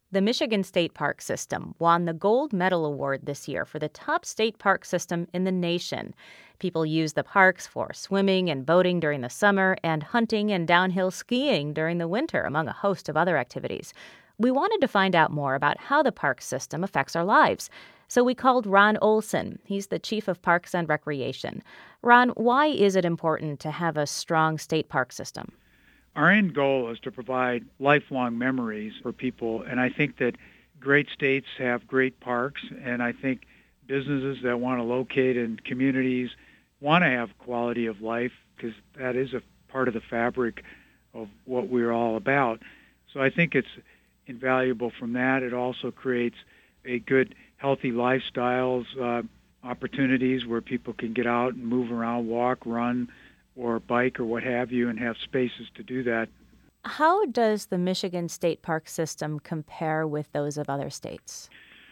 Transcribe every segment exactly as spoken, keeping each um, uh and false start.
The Michigan State Park System won the Gold Medal Award this year for the top state park system in the nation. People use the parks for swimming and boating during the summer and hunting and downhill skiing during the winter, among a host of other activities. We wanted to find out more about how the park system affects our lives. So we called Ron Olson. He's the chief of Parks and Recreation. Ron, why is it important to have a strong state park system? Our end goal is to provide lifelong memories for people, and I think that great states have great parks, and I think businesses that want to locate in communities want to have quality of life because that is a part of the fabric of what we're all about. So I think it's invaluable from that. It also creates a good, healthy lifestyles, uh, opportunities where people can get out and move around, walk, run, or bike or what have you, and have spaces to do that. How does the Michigan State Park System compare with those of other states?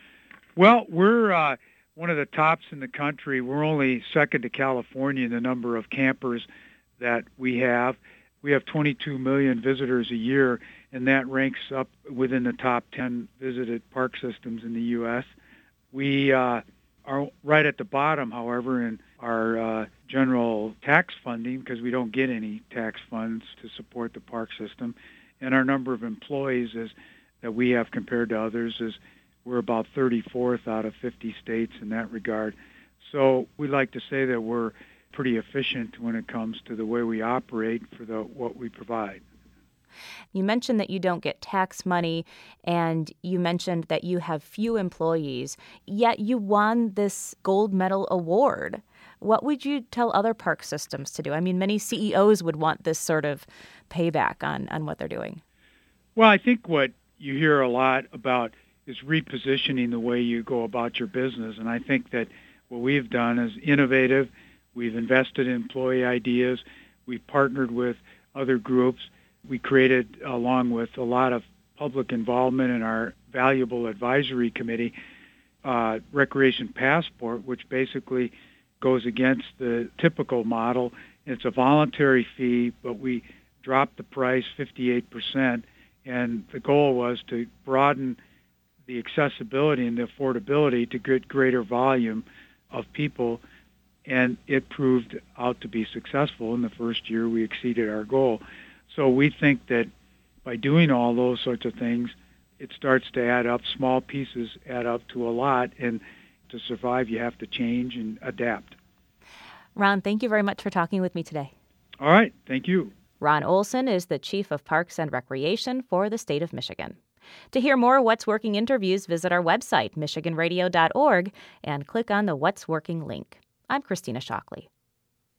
Well, we're uh, one of the tops in the country. We're only second to California in the number of campers that we have. We have twenty-two million visitors a year, and that ranks up within the top ten visited park systems in the U S. We uh, are right at the bottom, however, in our uh, general tax funding because we don't get any tax funds to support the park system. And our number of employees is, that we have compared to others is we're about thirty-fourth out of fifty states in that regard. So we like to say that we're pretty efficient when it comes to the way we operate for the what we provide. You mentioned that you don't get tax money, and you mentioned that you have few employees, yet you won this gold medal award. What would you tell other park systems to do? I mean, many C E Os would want this sort of payback on, on what they're doing. Well, I think what you hear a lot about is repositioning the way you go about your business, and I think that what we've done is innovative. We've invested in employee ideas. We've partnered with other groups. We created, along with a lot of public involvement in our valuable advisory committee, uh, Recreation Passport, which basically goes against the typical model. It's a voluntary fee, but we dropped the price fifty-eight percent, and the goal was to broaden the accessibility and the affordability to get greater volume of people, and it proved out to be successful. In the first year, we exceeded our goal. So we think that by doing all those sorts of things, it starts to add up. Small pieces add up to a lot, and to survive, you have to change and adapt. Ron, thank you very much for talking with me today. All right. Thank you. Ron Olson is the Chief of Parks and Recreation for the state of Michigan. To hear more What's Working interviews, visit our website, michigan radio dot org, and click on the What's Working link. I'm Christina Shockley.